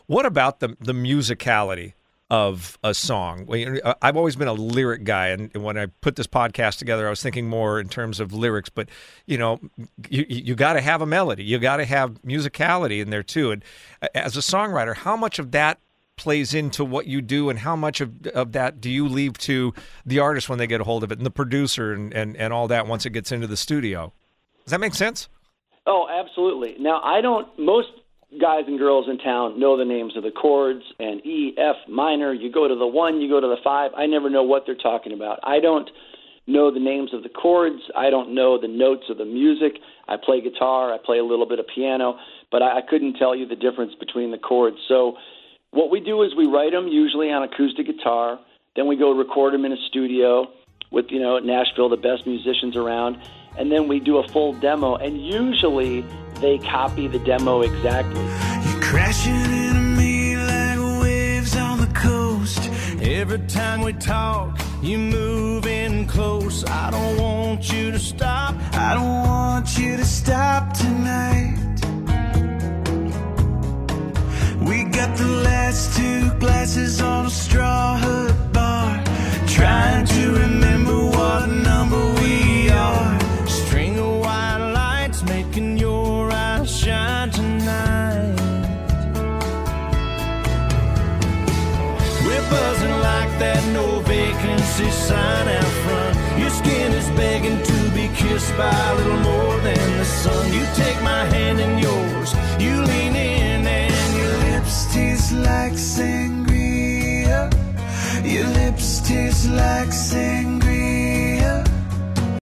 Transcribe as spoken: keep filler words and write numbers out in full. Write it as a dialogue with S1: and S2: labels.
S1: What about the the musicality of a song? I've always been a lyric guy, and when I put this podcast together, I was thinking more in terms of lyrics. But you know, you you got to have a melody, you got to have musicality in there too. And as a songwriter, how much of that plays into what you do, and how much of of that do you leave to the artist when they get a hold of it, and the producer, and and, and all that once it gets into the studio? Does that make sense?
S2: Oh, absolutely. Now, I don't. Most guys and girls in town know the names of the chords and E, F minor. You go to the one, you go to the five. I never know what they're talking about. I don't know the names of the chords. I don't know the notes of the music. I play guitar. I play a little bit of piano, but I, I couldn't tell you the difference between the chords. So what we do is we write them usually on acoustic guitar. Then we go record them in a studio with, you know, Nashville, the best musicians around. And then we do a full demo, and usually they copy the demo exactly.
S3: You're crashing into me like waves on the coast. Every time we talk, you move in close. I don't want you to stop. I don't want you to stop tonight. We got the last two glasses on a straw hut bar, trying to remember what number we are. String of white lights making your eyes shine tonight. We're buzzing like that no vacancy sign out front. Your skin is begging to be kissed by a little more than the sun. You take my hand in yours, you lean in, and your lips taste like sangria. Your lips taste like sangria.